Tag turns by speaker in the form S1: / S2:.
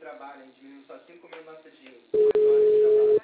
S1: trabalho, a gente diminuiu só 5 mil nossa dia, 2 horas de trabalho.